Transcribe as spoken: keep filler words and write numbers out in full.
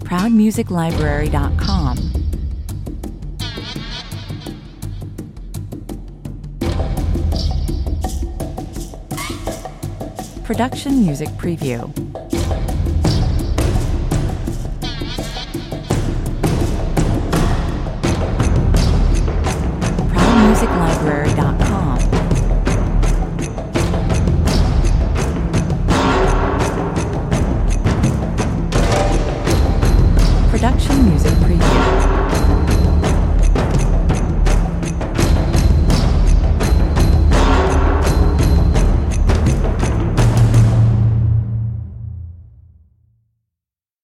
proud music library dot com. Production Music Preview. proud music library dot com